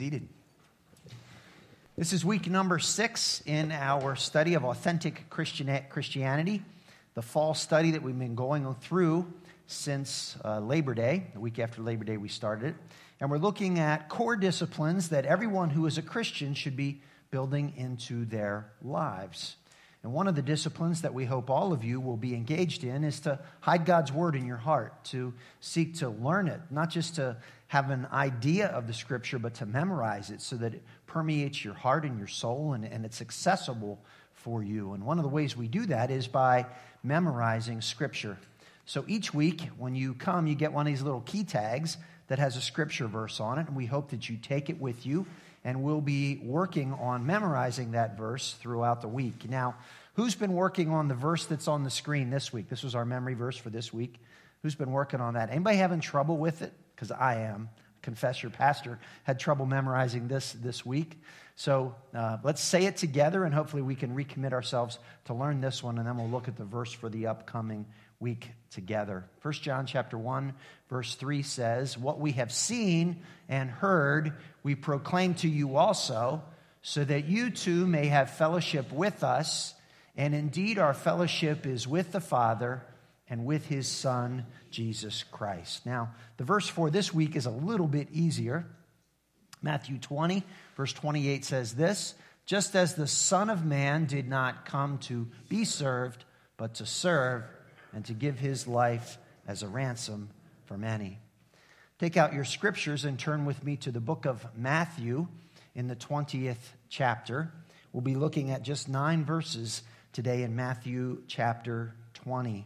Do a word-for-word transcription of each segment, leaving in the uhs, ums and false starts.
Seated. This is week number six in our study of authentic Christian Christianity, the fall study that we've been going through since uh, Labor Day. The week after Labor Day we started it. And we're looking at core disciplines that everyone who is a Christian should be building into their lives. And one of the disciplines that we hope all of you will be engaged in is to hide God's Word in your heart, to seek to learn it, not just to have an idea of the Scripture, but to memorize it so that it permeates your heart and your soul and, and it's accessible for you. And one of the ways we do that is by memorizing Scripture. So each week when you come, you get one of these little key tags that has a Scripture verse on it, and we hope that you take it with you. And we'll be working on memorizing that verse throughout the week. Now, who's been working on the verse that's on the screen this week? This was our memory verse for this week. Who's been working on that? Anybody having trouble with it? Because I am. Confess, your pastor had trouble memorizing this this week. So uh, let's say it together, and hopefully we can recommit ourselves to learn this one, and then we'll look at the verse for the upcoming week together. First John chapter one, verse three says, "What we have seen and heard, we proclaim to you also, so that you too may have fellowship with us. And indeed, our fellowship is with the Father and with His Son, Jesus Christ." Now, the verse for this week is a little bit easier. Matthew twenty, verse twenty-eight says this, "Just as the Son of Man did not come to be served, but to serve, and to give His life as a ransom for many." Take out your scriptures and turn with me to the book of Matthew in the twentieth chapter. We'll be looking at just nine verses today in Matthew chapter twenty.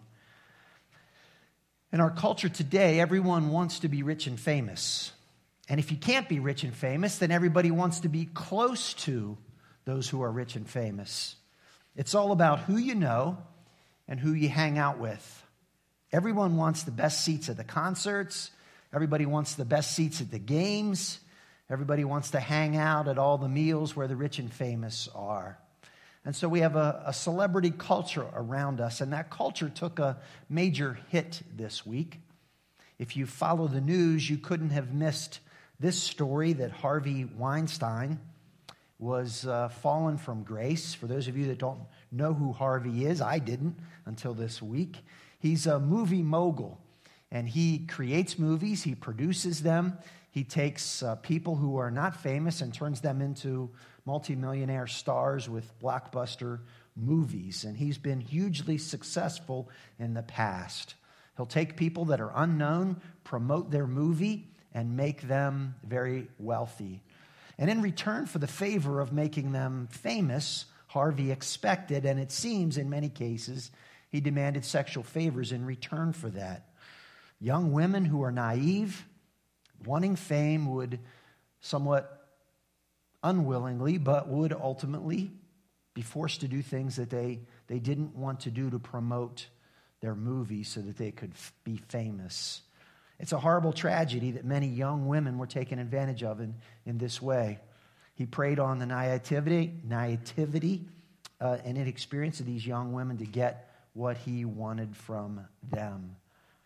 In our culture today, everyone wants to be rich and famous. And if you can't be rich and famous, then everybody wants to be close to those who are rich and famous. It's all about who you know and who you hang out with. Everyone wants the best seats at the concerts. Everybody wants the best seats at the games. Everybody wants to hang out at all the meals where the rich and famous are. And so we have a, a celebrity culture around us, and that culture took a major hit this week. If you follow the news, you couldn't have missed this story that Harvey Weinstein was uh, fallen from grace. For those of you that don't know who Harvey is, I didn't until this week. He's a movie mogul, and he creates movies, he produces them, he takes uh, people who are not famous and turns them into multimillionaire stars with blockbuster movies, and he's been hugely successful in the past. He'll take people that are unknown, promote their movie, and make them very wealthy. And in return for the favor of making them famous, Harvey expected, and it seems in many cases, he demanded sexual favors in return for that. Young women who are naive, wanting fame, would somewhat unwillingly, but would ultimately be forced to do things that they, they didn't want to do to promote their movie so that they could f- be famous. It's a horrible tragedy that many young women were taken advantage of in, in this way. He preyed on the naivety, naivety uh, and inexperience of these young women to get what he wanted from them.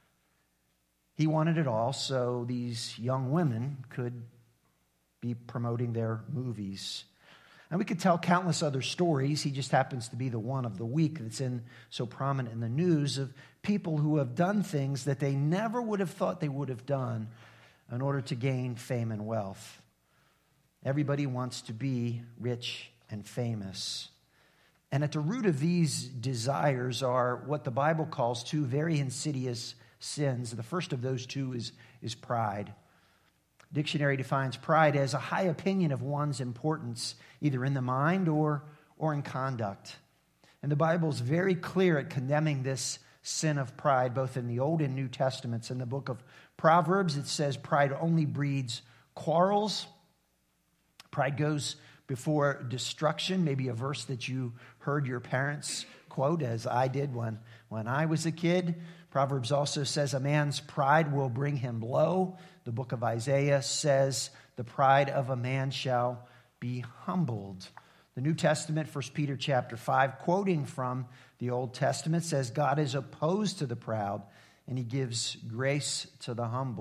He wanted it all so these young women could be promoting their movies. And we could tell countless other stories. He just happens to be the one of the week that's in so prominent in the news of people who have done things that they never would have thought they would have done in order to gain fame and wealth. Everybody wants to be rich and famous. And at the root of these desires are what the Bible calls two very insidious sins. The first of those two is, is pride. Dictionary defines pride as a high opinion of one's importance, either in the mind or, or in conduct. And the Bible is very clear at condemning this sin of pride, both in the Old and New Testaments. In the book of Proverbs, it says pride only breeds quarrels. Pride goes before destruction, maybe a verse that you heard your parents quote, as I did when, when I was a kid. Proverbs also says a man's pride will bring him low. The book of Isaiah says the pride of a man shall be humbled. The New Testament, First Peter chapter five, quoting from the Old Testament, says God is opposed to the proud and He gives grace to the humble.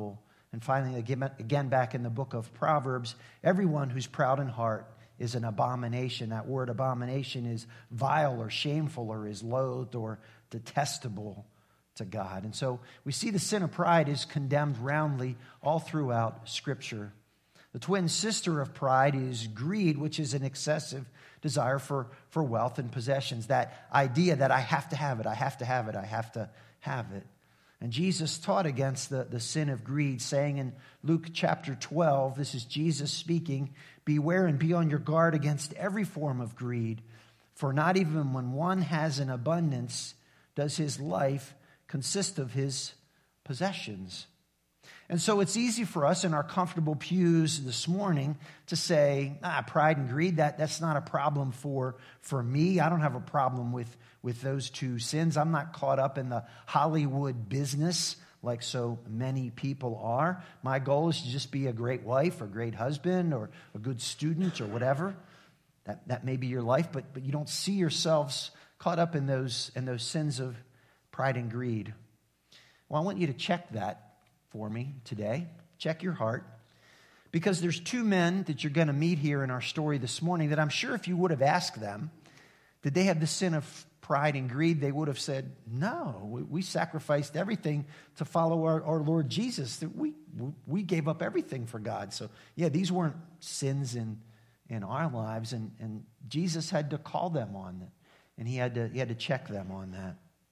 And finally, again, back in the book of Proverbs, everyone who's proud in heart is an abomination. That word abomination is vile or shameful or is loathed or detestable to God. And so we see the sin of pride is condemned roundly all throughout Scripture. The twin sister of pride is greed, which is an excessive desire for, for wealth and possessions. That idea that I have to have it, I have to have it, I have to have it. And Jesus taught against the, the sin of greed, saying in Luke chapter twelve, this is Jesus speaking, beware and be on your guard against every form of greed, for not even when one has an abundance does his life consist of his possessions. And so it's easy for us in our comfortable pews this morning to say, ah, pride and greed, that, that's not a problem for, for me. I don't have a problem with, with those two sins. I'm not caught up in the Hollywood business like so many people are. My goal is to just be a great wife or great husband or a good student or whatever. That, that may be your life, but, but you don't see yourselves caught up in those, in those sins of pride and greed. Well, I want you to check that for me today. Check your heart. Because there's two men that you're going to meet here in our story this morning that I'm sure if you would have asked them, did they have the sin of pride and greed, they would have said, no, we, we sacrificed everything to follow our, our Lord Jesus. We, we gave up everything for God. So yeah, these weren't sins in, in our lives. And, and Jesus had to call them on it. And he had to, he had to check them on that.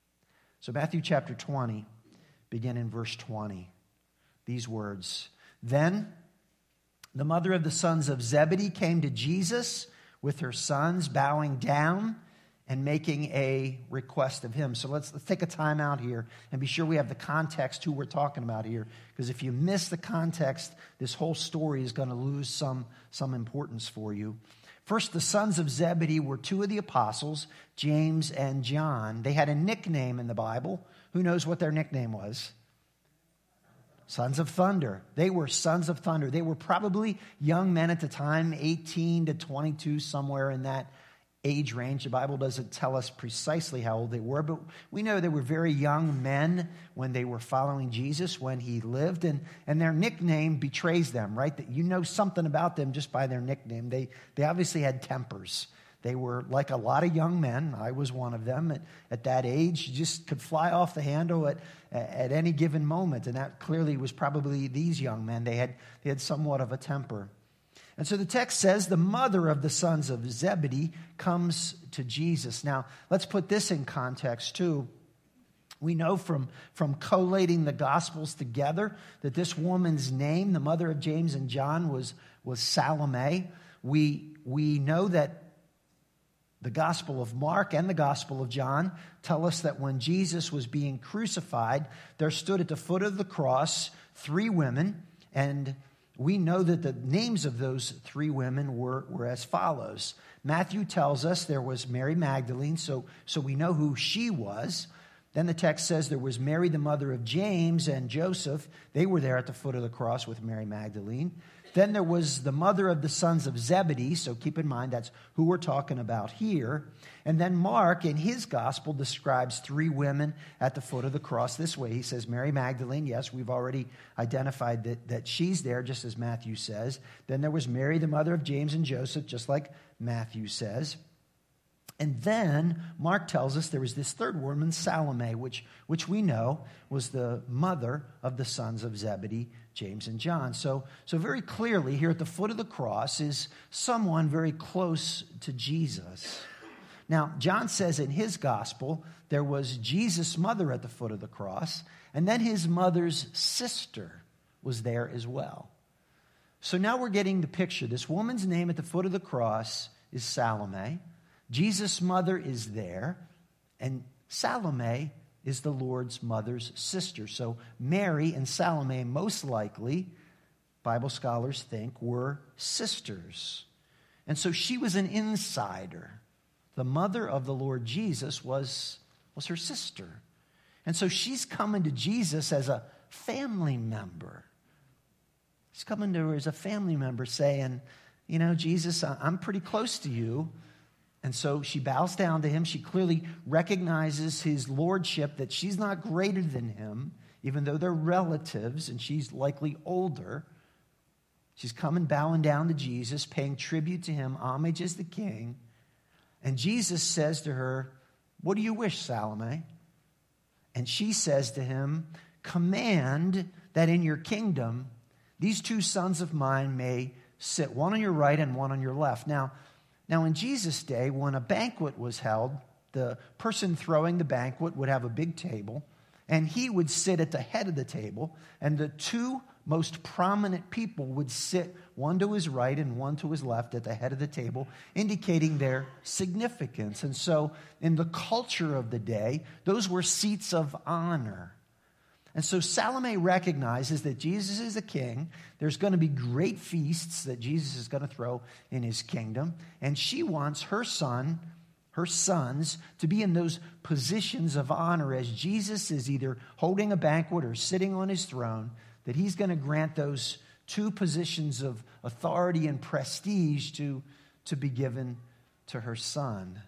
So Matthew chapter twenty, begin in verse twenty. These words, then the mother of the sons of Zebedee came to Jesus with her sons, bowing down and making a request of him. So let's, let's take a time out here and be sure we have the context who we're talking about here. Because if you miss the context, this whole story is going to lose some, some importance for you. First, the sons of Zebedee were two of the apostles, James and John. They had a nickname in the Bible. Who knows what their nickname was? Sons of Thunder. They were sons of thunder. They were probably young men at the time, eighteen to twenty-two, somewhere in that age range. The Bible doesn't tell us precisely how old they were, but we know they were very young men when they were following Jesus, when he lived, and, and their nickname betrays them, right? That you know something about them just by their nickname. They, they obviously had tempers. They were like a lot of young men. I was one of them. At, at that age, you just could fly off the handle at, at any given moment. And that clearly was probably these young men. They had, they had somewhat of a temper. And so the text says the mother of the sons of Zebedee comes to Jesus. Now, let's put this in context too. We know from, from collating the Gospels together that this woman's name, the mother of James and John, was, was Salome. We, we know that the Gospel of Mark and the Gospel of John tell us that when Jesus was being crucified, there stood at the foot of the cross three women, and we know that the names of those three women were, were as follows. Matthew tells us there was Mary Magdalene, so, so we know who she was. Then the text says there was Mary, the mother of James and Joseph. They were there at the foot of the cross with Mary Magdalene. Then there was the mother of the sons of Zebedee, so keep in mind that's who we're talking about here. And then Mark, in his gospel, describes three women at the foot of the cross this way. He says Mary Magdalene, yes, we've already identified that, that she's there, just as Matthew says. Then there was Mary, the mother of James and Joseph, just like Matthew says. And then Mark tells us there was this third woman, Salome, which, which we know was the mother of the sons of Zebedee, James and John. So, so very clearly here at the foot of the cross is someone very close to Jesus. Now, John says in his gospel there was Jesus' mother at the foot of the cross, and then his mother's sister was there as well. So now we're getting the picture. This woman's name at the foot of the cross is Salome. Jesus' mother is there, and Salome is the Lord's mother's sister. So Mary and Salome, most likely, Bible scholars think, were sisters. And so she was an insider. The mother of the Lord Jesus was, was her sister. And so she's coming to Jesus as a family member. She's coming to her as a family member saying, you know, Jesus, I'm pretty close to you. And so she bows down to him. She clearly recognizes his lordship, that she's not greater than him even though they're relatives and she's likely older. She's coming bowing down to Jesus, paying tribute to him, homage as the king. And Jesus says to her, "What do you wish, Salome?" And she says to him, "Command that in your kingdom these two sons of mine may sit, one on your right and one on your left." Now, now in Jesus' day, when a banquet was held, the person throwing the banquet would have a big table, and he would sit at the head of the table, and the two most prominent people would sit one to his right and one to his left at the head of the table, indicating their significance. And so in the culture of the day, those were seats of honor. And so Salome recognizes that Jesus is a king. There's going to be great feasts that Jesus is going to throw in his kingdom. And she wants her son, her sons, to be in those positions of honor as Jesus is either holding a banquet or sitting on his throne, that he's going to grant those two positions of authority and prestige to, to be given to her son.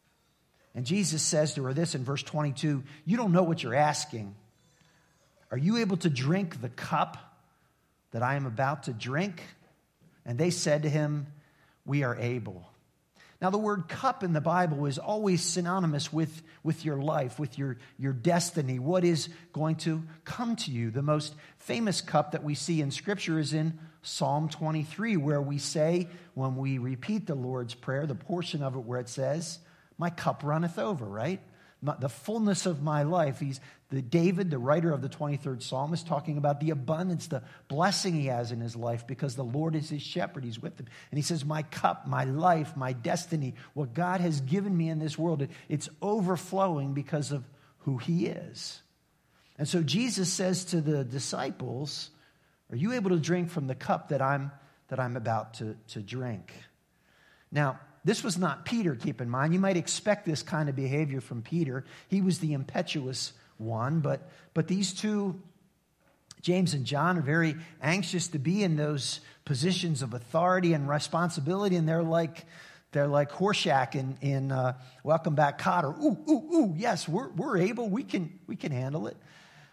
And Jesus says to her this in verse twenty-two, "You don't know what you're asking. Are you able to drink the cup that I am about to drink?" And they said to him, "We are able." Now, the word cup in the Bible is always synonymous with, with your life, with your, your destiny, what is going to come to you. The most famous cup that we see in Scripture is in Psalm twenty-three, where we say, when we repeat the Lord's Prayer, the portion of it where it says, "My cup runneth over," right? The fullness of my life. He's the David, the writer of the twenty-third Psalm, is talking about the abundance, the blessing he has in his life because the Lord is his shepherd. He's with him. And he says, my cup, my life, my destiny, what God has given me in this world, it's overflowing because of who he is. And so Jesus says to the disciples, are you able to drink from the cup that I'm, that I'm about to, to drink? Now, this was not Peter, keep in mind. You might expect this kind of behavior from Peter. He was the impetuous one, but, but these two, James and John, are very anxious to be in those positions of authority and responsibility, and they're like they're like Horshack in, in uh, Welcome Back, Kotter. Ooh, ooh, ooh, yes, we're we're able, we can we can handle it.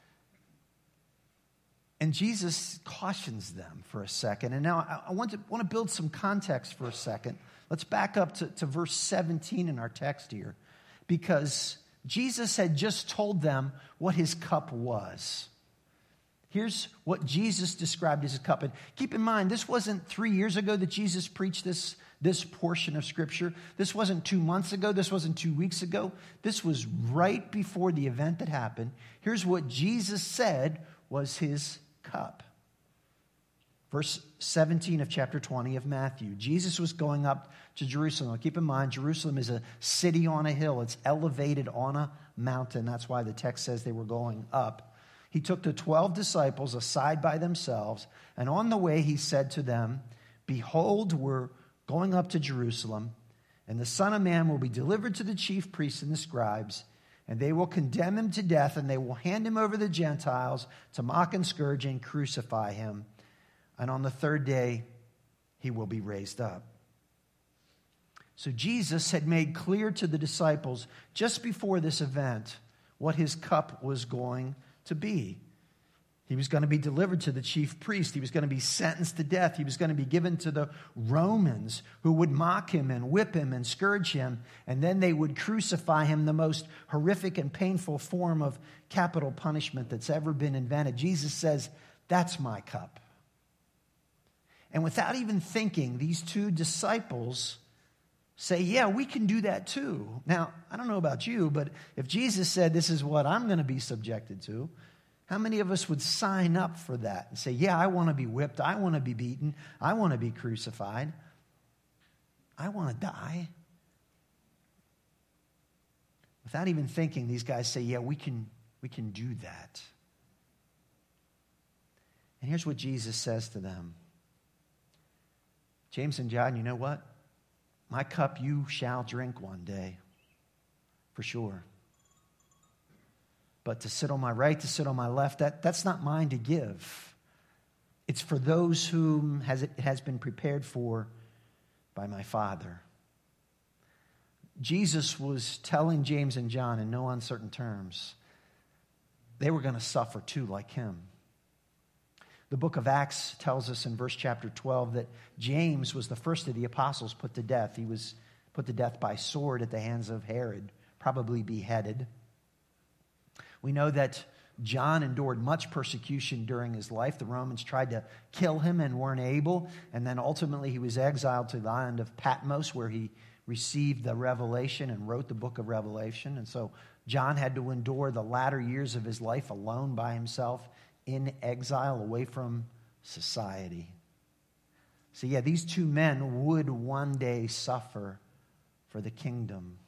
And Jesus cautions them for a second. And now I, I want to want to build some context for a second. Let's back up to, to verse seventeen in our text here, because Jesus had just told them what his cup was. Here's what Jesus described as a cup. And keep in mind, this wasn't three years ago that Jesus preached this, this portion of Scripture. This wasn't two months ago. This wasn't two weeks ago. This was right before the event that happened. Here's what Jesus said was his cup. Verse seventeen of chapter twenty of Matthew. Jesus was going up to Jerusalem. Now, keep in mind, Jerusalem is a city on a hill. It's elevated on a mountain. That's why the text says they were going up. He took the twelve disciples aside by themselves, and on the way he said to them, "Behold, we're going up to Jerusalem, and the Son of Man will be delivered to the chief priests and the scribes, and they will condemn him to death, and they will hand him over to the Gentiles to mock and scourge and crucify him. And on the third day, he will be raised up." So Jesus had made clear to the disciples just before this event what his cup was going to be. He was going to be delivered to the chief priest. He was going to be sentenced to death. He was going to be given to the Romans, who would mock him and whip him and scourge him. And then they would crucify him, the most horrific and painful form of capital punishment that's ever been invented. Jesus says, that's my cup. And without even thinking, these two disciples say, yeah, we can do that too. Now, I don't know about you, but if Jesus said this is what I'm going to be subjected to, how many of us would sign up for that and say, yeah, I want to be whipped, I want to be beaten, I want to be crucified, I want to die? Without even thinking, these guys say, yeah, we can, we can do that. And here's what Jesus says to them. James and John, you know what? My cup you shall drink one day, for sure. But to sit on my right, to sit on my left, that, that's not mine to give. It's for those whom has it has been prepared for by my Father. Jesus was telling James and John in no uncertain terms they were going to suffer too, like him. The book of Acts tells us in verse chapter twelve that James was the first of the apostles put to death. He was put to death by sword at the hands of Herod, probably beheaded. We know that John endured much persecution during his life. The Romans tried to kill him and weren't able. And then ultimately he was exiled to the island of Patmos, where he received the revelation and wrote the book of Revelation. And so John had to endure the latter years of his life alone by himself in exile, away from society. So yeah, these two men would one day suffer for the kingdom.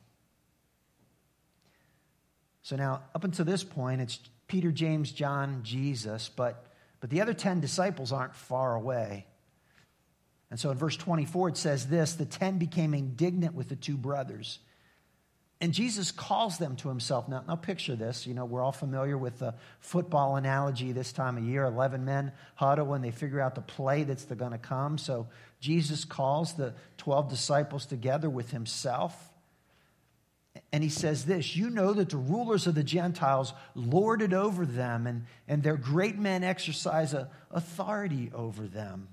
So now, up until this point, it's Peter, James, John, Jesus, but, but the other ten disciples aren't far away. And so in verse twenty-four, it says this: the ten became indignant with the two brothers. And Jesus calls them to himself. Now, now picture this. You know, we're all familiar with the football analogy this time of year. eleven men huddle when they figure out the play that's going to come. So Jesus calls the twelve disciples together with himself. And he says this: you know that the rulers of the Gentiles lord it over them, and, and their great men exercise a authority over them.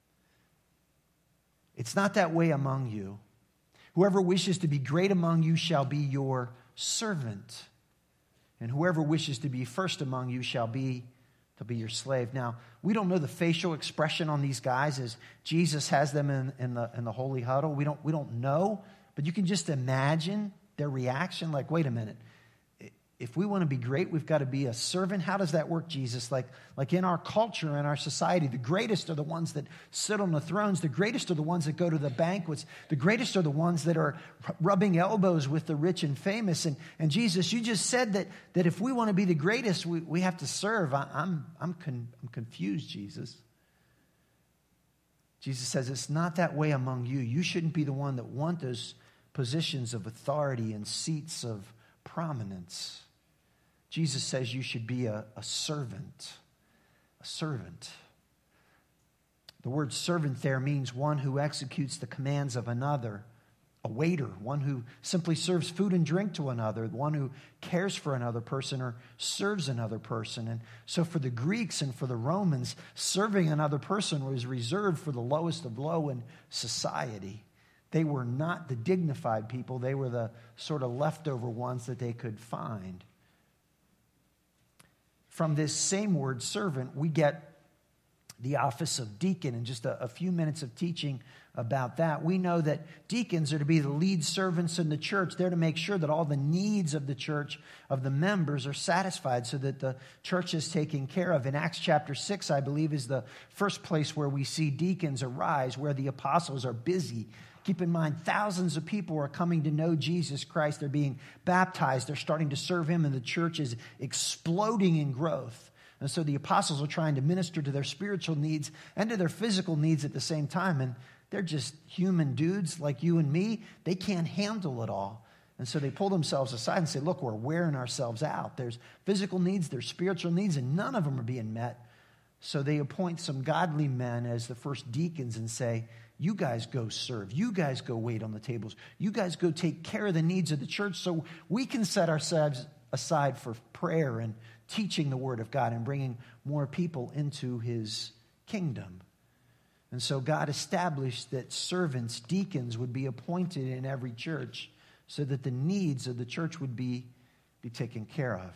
It's not that way among you. Whoever wishes to be great among you shall be your servant. And whoever wishes to be first among you shall be to be your slave. Now, we don't know the facial expression on these guys as Jesus has them in, in, the, in the holy huddle. We don't, we don't know, but you can just imagine their reaction. Like, wait a minute. If we want to be great, we've got to be a servant. How does that work, Jesus? Like, like in our culture, in our society, the greatest are the ones that sit on the thrones. The greatest are the ones that go to the banquets. The greatest are the ones that are rubbing elbows with the rich and famous. And, and Jesus, you just said that, that if we want to be the greatest, we, we have to serve. I, I'm, I'm, con, I'm confused, Jesus. Jesus says it's not that way among you. You shouldn't be the one that want those positions of authority and seats of prominence. Jesus says you should be a, a servant. A servant. The word servant there means one who executes the commands of another. A waiter, one who simply serves food and drink to another, one who cares for another person or serves another person. And so for the Greeks and for the Romans, serving another person was reserved for the lowest of low in society. They were not the dignified people. They were the sort of leftover ones that they could find. From this same word, servant, we get the office of deacon. In just a, a few minutes of teaching about that, we know that deacons are to be the lead servants in the church. They're to make sure that all the needs of the church, of the members, are satisfied so that the church is taken care of. In Acts chapter six, I believe, is the first place where we see deacons arise, where the apostles are busy. Keep in mind, thousands of people are coming to know Jesus Christ. They're being baptized. They're starting to serve him, and the church is exploding in growth. And so the apostles are trying to minister to their spiritual needs and to their physical needs at the same time. And they're just human dudes like you and me. They can't handle it all. And so they pull themselves aside and say, look, we're wearing ourselves out. There's physical needs, there's spiritual needs, and none of them are being met. So they appoint some godly men as the first deacons and say, you guys go serve. You guys go wait on the tables. You guys go take care of the needs of the church so we can set ourselves aside for prayer and teaching the word of God and bringing more people into his kingdom. And so God established that servants, deacons, would be appointed in every church so that the needs of the church would be, be taken care of.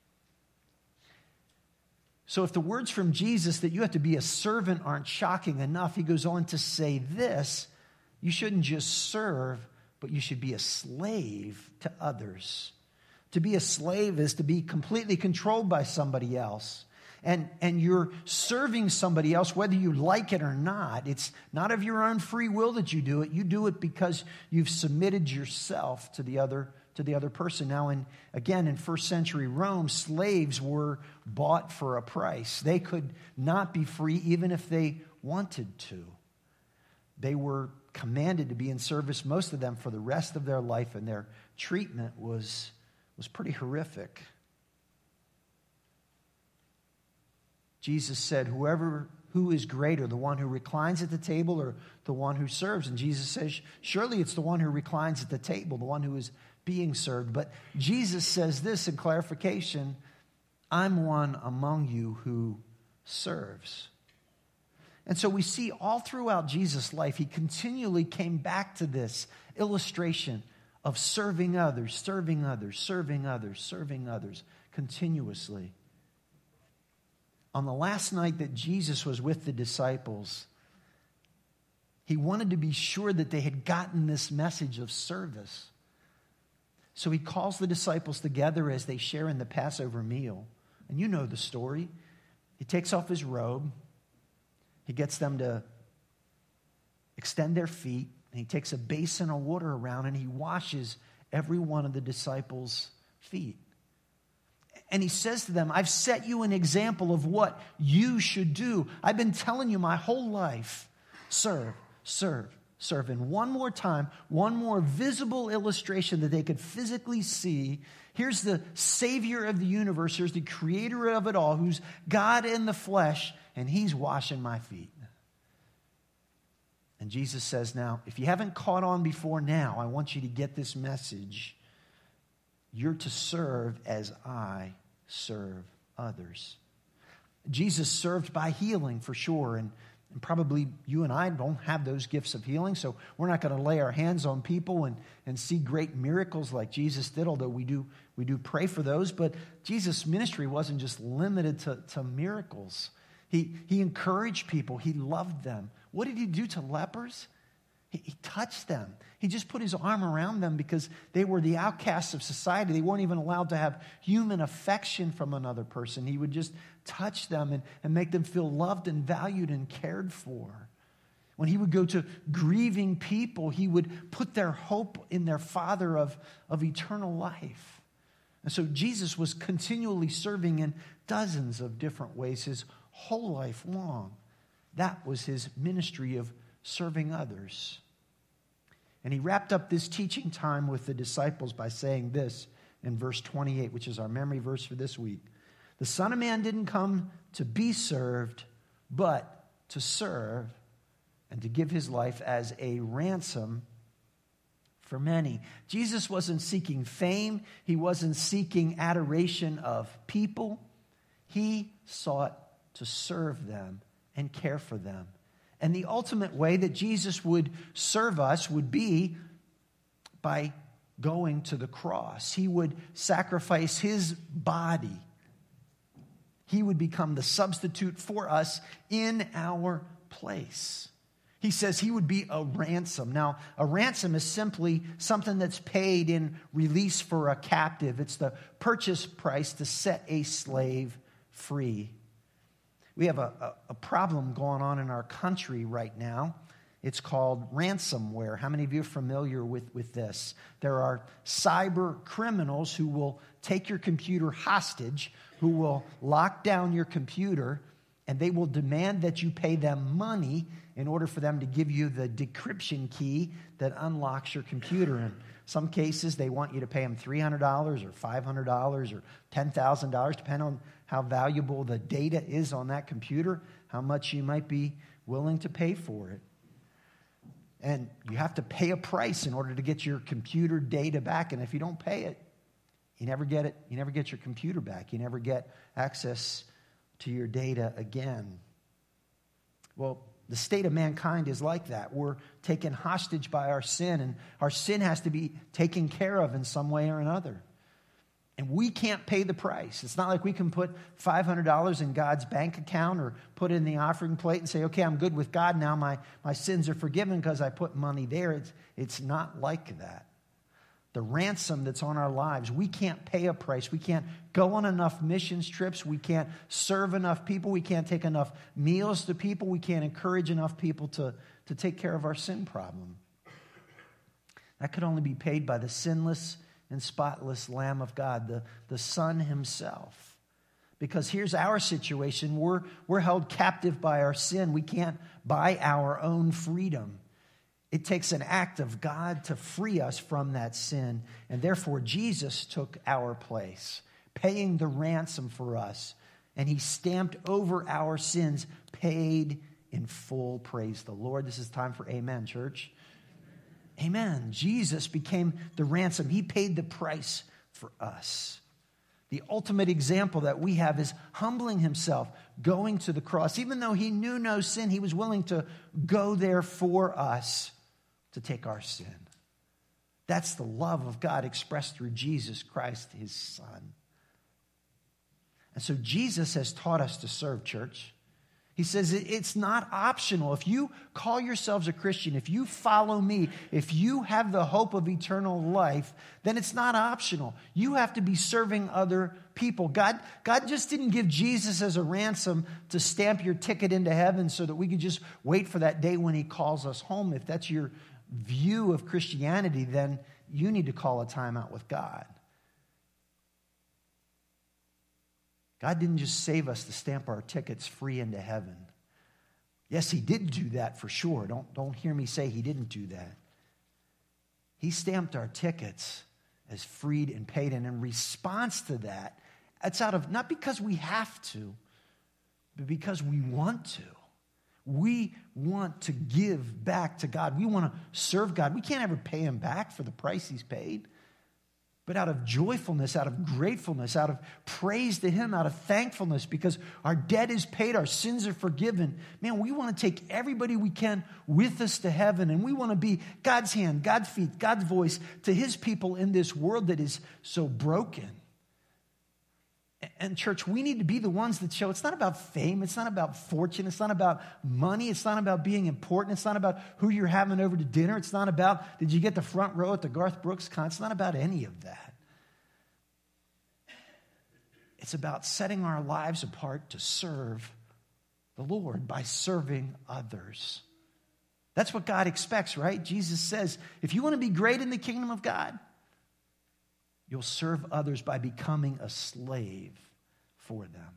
So if the words from Jesus that you have to be a servant aren't shocking enough, he goes on to say this: you shouldn't just serve, but you should be a slave to others. To be a slave is to be completely controlled by somebody else. And, and you're serving somebody else whether you like it or not. It's not of your own free will that you do it. You do it because you've submitted yourself to the other to the other person. Now, in, again, in first century Rome, slaves were bought for a price. They could not be free even if they wanted to. They were commanded to be in service, most of them, for the rest of their life, and their treatment was, was pretty horrific. Jesus said, whoever who is greater, the one who reclines at the table or the one who serves? And Jesus says, surely it's the one who reclines at the table, the one who is being served. But Jesus says this in clarification: I'm one among you who serves. And so we see all throughout Jesus' life, he continually came back to this illustration of serving others, serving others, serving others, serving others continuously. On the last night that Jesus was with the disciples, he wanted to be sure that they had gotten this message of service. So he calls the disciples together as they share in the Passover meal. And you know the story. He takes off his robe. He gets them to extend their feet. And he takes a basin of water around and he washes every one of the disciples' feet. And he says to them, I've set you an example of what you should do. I've been telling you my whole life. Serve, serve, serve. And one more time, one more visible illustration that they could physically see. Here's the Savior of the universe. Here's the creator of it all, who's God in the flesh, and he's washing my feet. And Jesus says, now, if you haven't caught on before now, I want you to get this message. You're to serve as I serve others. Jesus served by healing for sure, and, and probably you and I don't have those gifts of healing, so we're not going to lay our hands on people and, and see great miracles like Jesus did, although we do we do pray for those. But Jesus' ministry wasn't just limited to, to miracles. He, he encouraged people. He loved them. What did he do to lepers? He, he touched them. He just put his arm around them because they were the outcasts of society. They weren't even allowed to have human affection from another person. He would just touch them and, and make them feel loved and valued and cared for. When he would go to grieving people, he would put their hope in their Father of, of eternal life. And so Jesus was continually serving in dozens of different ways his whole life long. That was his ministry of serving others. And he wrapped up this teaching time with the disciples by saying this in verse twenty-eight, which is our memory verse for this week. The Son of Man didn't come to be served, but to serve and to give his life as a ransom for many. Jesus wasn't seeking fame. He wasn't seeking adoration of people. He sought to serve them and care for them. And the ultimate way that Jesus would serve us would be by going to the cross. He would sacrifice his body. He would become the substitute for us in our place. He says he would be a ransom. Now, a ransom is simply something that's paid in release for a captive. It's the purchase price to set a slave free. We have a, a, a problem going on in our country right now. It's called ransomware. How many of you are familiar with, with this? There are cyber criminals who will take your computer hostage, who will lock down your computer, and they will demand that you pay them money in order for them to give you the decryption key that unlocks your computer. In some cases, they want you to pay them three hundred dollars or five hundred dollars or ten thousand dollars, depending on how valuable the data is on that computer, how much you might be willing to pay for it. And you have to pay a price in order to get your computer data back. And if you don't pay it, you never get it. You never get your computer back. You never get access to your data again. Well, the state of mankind is like that. We're taken hostage by our sin, and our sin has to be taken care of in some way or another. And we can't pay the price. It's not like we can put five hundred dollars in God's bank account or put it in the offering plate and say, okay, I'm good with God now. My, my sins are forgiven because I put money there. It's, it's not like that. The ransom that's on our lives, we can't pay a price. We can't go on enough missions trips. We can't serve enough people. We can't take enough meals to people. We can't encourage enough people to, to take care of our sin problem. That could only be paid by the sinless and spotless Lamb of God, the, the Son himself. Because here's our situation. We're, we're held captive by our sin. We can't buy our own freedom. It takes an act of God to free us from that sin. And therefore, Jesus took our place, paying the ransom for us. And he stamped over our sins, paid in full. Praise the Lord. This is time for amen, church. Amen. Jesus became the ransom. He paid the price for us. The ultimate example that we have is humbling himself, going to the cross. Even though he knew no sin, he was willing to go there for us to take our sin. That's the love of God expressed through Jesus Christ, his Son. And so Jesus has taught us to serve, church. He says it's not optional. If you call yourselves a Christian, if you follow me, if you have the hope of eternal life, then it's not optional. You have to be serving other people. God, God just didn't give Jesus as a ransom to stamp your ticket into heaven so that we could just wait for that day when he calls us home. If that's your view of Christianity, then you need to call a time out with God. God didn't just save us to stamp our tickets free into heaven. Yes, he did do that for sure. Don't, don't hear me say he didn't do that. He stamped our tickets as freed and paid. And in response to that, it's out of, not because we have to, but because we want to. We want to give back to God. We want to serve God. We can't ever pay him back for the price he's paid. But out of joyfulness, out of gratefulness, out of praise to him, out of thankfulness, because our debt is paid, our sins are forgiven. Man, we want to take everybody we can with us to heaven, and we want to be God's hand, God's feet, God's voice to his people in this world that is so broken. And church, we need to be the ones that show it's not about fame, it's not about fortune, it's not about money, it's not about being important, it's not about who you're having over to dinner, it's not about did you get the front row at the Garth Brooks concert, it's not about any of that. It's about setting our lives apart to serve the Lord by serving others. That's what God expects, right? Jesus says, if you want to be great in the kingdom of God, you'll serve others by becoming a slave for them.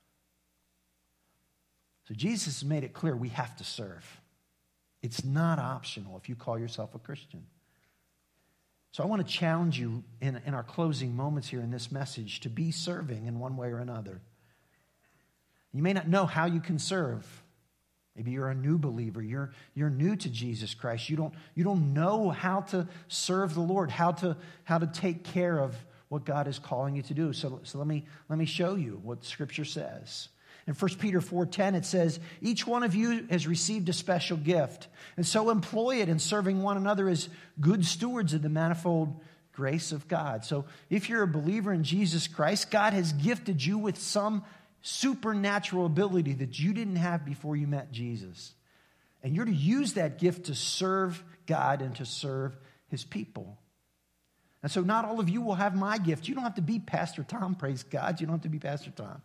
So Jesus has made it clear we have to serve. It's not optional if you call yourself a Christian. So I want to challenge you in, in our closing moments here in this message to be serving in one way or another. You may not know how you can serve. Maybe you're a new believer. You're, you're new to Jesus Christ. You don't, you don't know how to serve the Lord, how to, how to take care of what God is calling you to do. So, so let me, let me show you what Scripture says. In First Peter four ten, it says, each one of you has received a special gift, and so employ it in serving one another as good stewards of the manifold grace of God. So if you're a believer in Jesus Christ, God has gifted you with some supernatural ability that you didn't have before you met Jesus. And you're to use that gift to serve God and to serve his people. And so not all of you will have my gift. You don't have to be Pastor Tom, praise God. You don't have to be Pastor Tom.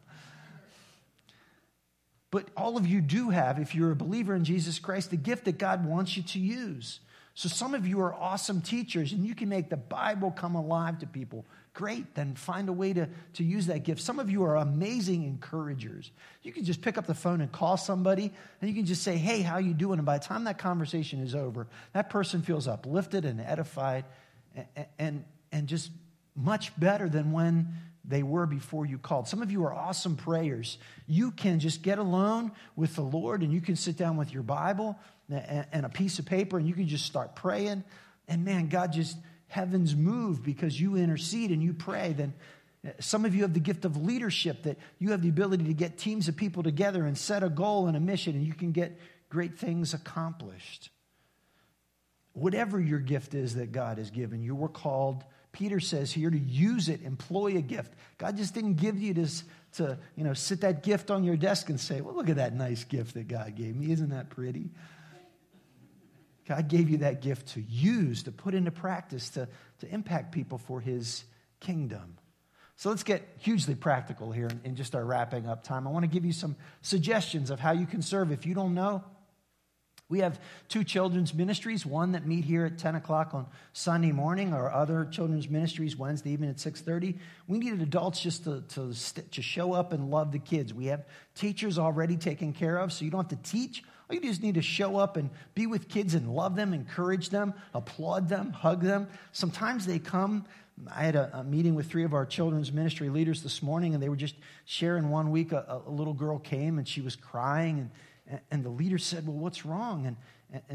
But all of you do have, if you're a believer in Jesus Christ, the gift that God wants you to use. So some of you are awesome teachers, and you can make the Bible come alive to people. Great, then find a way to, to use that gift. Some of you are amazing encouragers. You can just pick up the phone and call somebody, and you can just say, hey, how you doing? And by the time that conversation is over, that person feels uplifted and edified and, and, and just much better than when they were before you called. Some of you are awesome prayers. You can just get alone with the Lord, and you can sit down with your Bible and a piece of paper, and you can just start praying. And man, God just, heavens move because you intercede and you pray. Then some of you have the gift of leadership, that you have the ability to get teams of people together and set a goal and a mission, and you can get great things accomplished. Whatever your gift is that God has given you, we're called, Peter says here, to use it, employ a gift. God just didn't give you this to, you know, sit that gift on your desk and say, well, look at that nice gift that God gave me. Isn't that pretty? God gave you that gift to use, to put into practice, to, to impact people for his kingdom. So let's get hugely practical here in, in just our wrapping up time. I want to give you some suggestions of how you can serve. If you don't know, we have two children's ministries, one that meet here at ten o'clock on Sunday morning, our other children's ministries Wednesday evening at six thirty. We needed adults just to, to, to show up and love the kids. We have teachers already taken care of, so you don't have to teach. All you just need to show up and be with kids and love them, encourage them, applaud them, hug them. Sometimes they come. I had a, a meeting with three of our children's ministry leaders this morning, and they were just sharing one week. A, a little girl came, and she was crying, and, and the leader said, well, what's wrong? And, and, and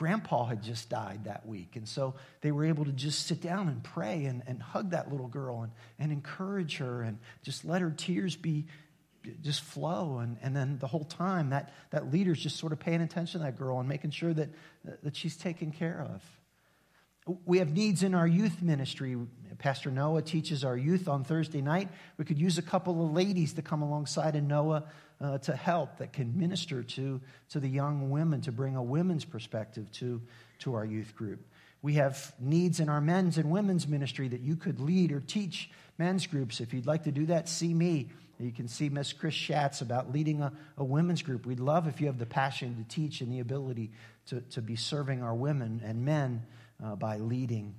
grandpa had just died that week. And so they were able to just sit down and pray and, and hug that little girl and, and encourage her and just let her tears be just flow. And, and then the whole time that, that leader's just sort of paying attention to that girl and making sure that, that she's taken care of. We have needs in our youth ministry. Pastor Noah teaches our youth on Thursday night. We could use a couple of ladies to come alongside of Noah uh, to help, that can minister to, to the young women, to bring a women's perspective to, to our youth group. We have needs in our men's and women's ministry that you could lead or teach men's groups. If you'd like to do that, see me. You can see Miss Chris Schatz about leading a, a women's group. We'd love if you have the passion to teach and the ability to, to be serving our women and men Uh, by leading.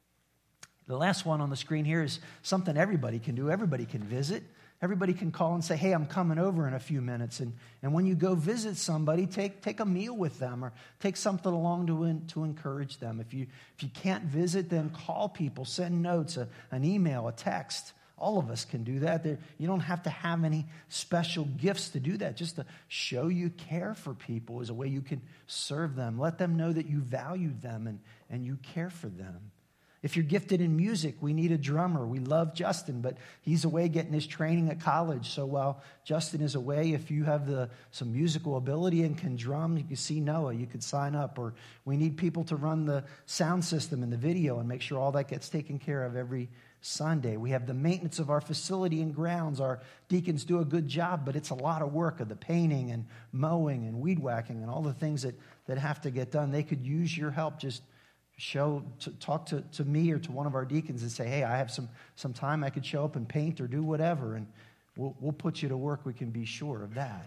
The last one on the screen here is something everybody can do. Everybody can visit. Everybody can call and say, hey, I'm coming over in a few minutes. And, and when you go visit somebody, take, take a meal with them or take something along to, in, to encourage them. If you, if you can't visit, then call people, send notes, a, an email, a text. All of us can do that. There, you don't have to have any special gifts to do that. Just to show you care for people is a way you can serve them. Let them know that you value them and, and you care for them. If you're gifted in music, we need a drummer. We love Justin, but he's away getting his training at college. So while Justin is away, if you have the some musical ability and can drum, you can see Noah, you could sign up. Or we need people to run the sound system and the video and make sure all that gets taken care of every Sunday. We have the maintenance of our facility and grounds. Our deacons do a good job, but it's a lot of work of the painting and mowing and weed whacking and all the things that, that have to get done. They could use your help. Just show, to, talk to, to me or to one of our deacons and say, hey, I have some, some time I could show up and paint or do whatever, and we'll, we'll put you to work. We can be sure of that.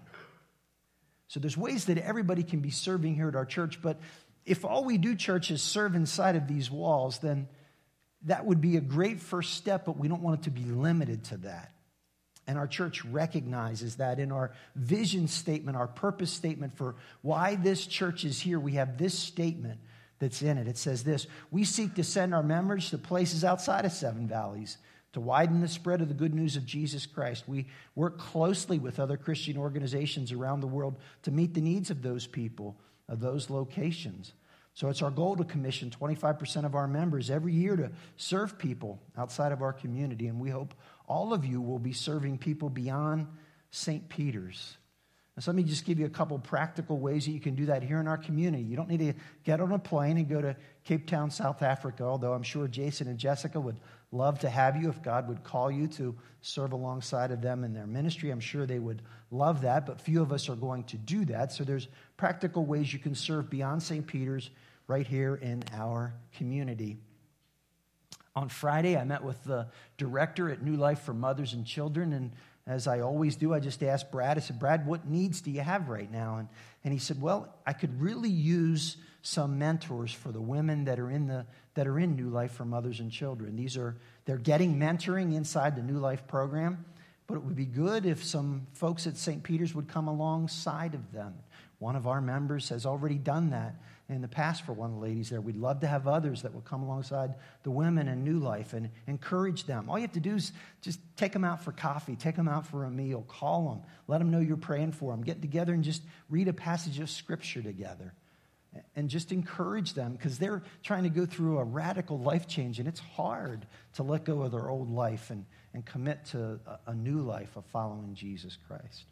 So there's ways that everybody can be serving here at our church, but if all we do, church, is serve inside of these walls, then that would be a great first step, but we don't want it to be limited to that. And our church recognizes that in our vision statement, our purpose statement for why this church is here, we have this statement that's in it. It says this: we seek to send our members to places outside of Seven Valleys to widen the spread of the good news of Jesus Christ. We work closely with other Christian organizations around the world to meet the needs of those people, of those locations. So it's our goal to commission twenty-five percent of our members every year to serve people outside of our community. And we hope all of you will be serving people beyond Saint Peter's. Now, so let me just give you a couple practical ways that you can do that here in our community. You don't need to get on a plane and go to Cape Town, South Africa, although I'm sure Jason and Jessica would love to have you if God would call you to serve alongside of them in their ministry. I'm sure they would love that, but few of us are going to do that. So there's practical ways you can serve beyond Saint Peter's right here in our community. On Friday, I met with the director at New Life for Mothers and Children, and as I always do, I just asked Brad, I said, Brad, what needs do you have right now? And, and he said, well, I could really use some mentors for the women that are in the that are in New Life for Mothers and Children. These are, they're getting mentoring inside the New Life program, but it would be good if some folks at Saint Peter's would come alongside of them. One of our members has already done that in the past for one of the ladies there. We'd love to have others that will come alongside the women in New Life and encourage them. All you have to do is just take them out for coffee, take them out for a meal, call them, let them know you're praying for them, get together and just read a passage of Scripture together and just encourage them, because they're trying to go through a radical life change, and it's hard to let go of their old life and, and commit to a, a new life of following Jesus Christ.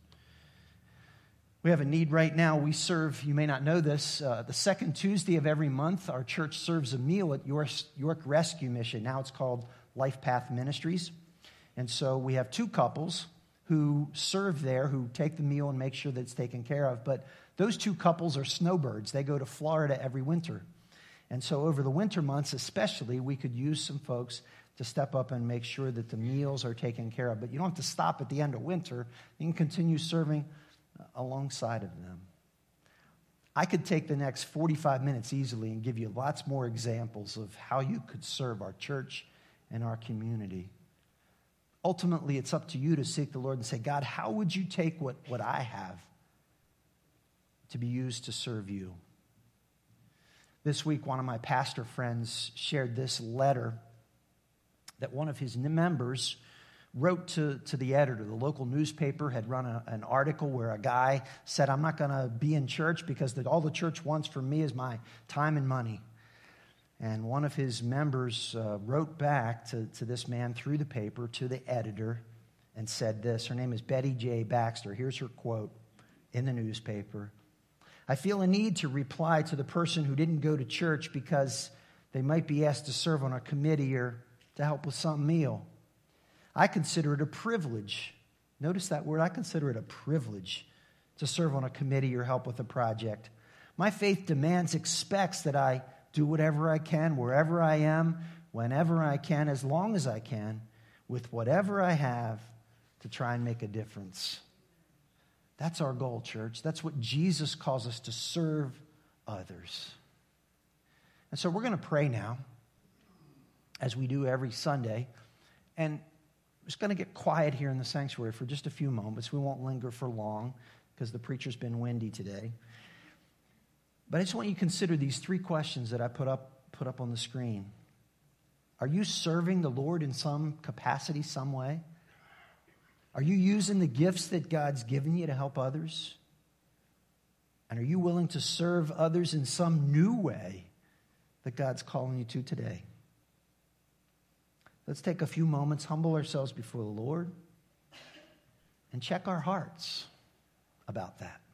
We have a need right now. We serve, you may not know this, uh, the second Tuesday of every month, our church serves a meal at York, York Rescue Mission. Now it's called Life Path Ministries. And so we have two couples who serve there, who take the meal and make sure that it's taken care of. But those two couples are snowbirds. They go to Florida every winter. And so over the winter months especially, we could use some folks to step up and make sure that the meals are taken care of. But you don't have to stop at the end of winter. You can continue serving alongside of them. I could take the next forty-five minutes easily and give you lots more examples of how you could serve our church and our community. Ultimately, it's up to you to seek the Lord and say, God, how would you take what, what I have to be used to serve you? This week, one of my pastor friends shared this letter that one of his members wrote to, to the editor. The local newspaper had run a, an article where a guy said, I'm not going to be in church because the, all the church wants from me is my time and money. And one of his members uh, wrote back to, to this man through the paper, to the editor, and said this. Her name is Betty J. Baxter. Here's her quote in the newspaper. I feel a need to reply to the person who didn't go to church because they might be asked to serve on a committee or to help with some meal. I consider it a privilege. Notice that word. I consider it a privilege to serve on a committee or help with a project. My faith demands, expects that I do whatever I can, wherever I am, whenever I can, as long as I can, with whatever I have to try and make a difference. That's our goal, church. That's what Jesus calls us to serve others. And so we're going to pray now, as we do every Sunday. And I'm just going to get quiet here in the sanctuary for just a few moments. We won't linger for long because the preacher's been windy today. But I just want you to consider these three questions that I put up, put up on the screen. Are you serving the Lord in some capacity, some way? Are you using the gifts that God's given you to help others? And are you willing to serve others in some new way that God's calling you to today? Let's take a few moments, humble ourselves before the Lord, and check our hearts about that.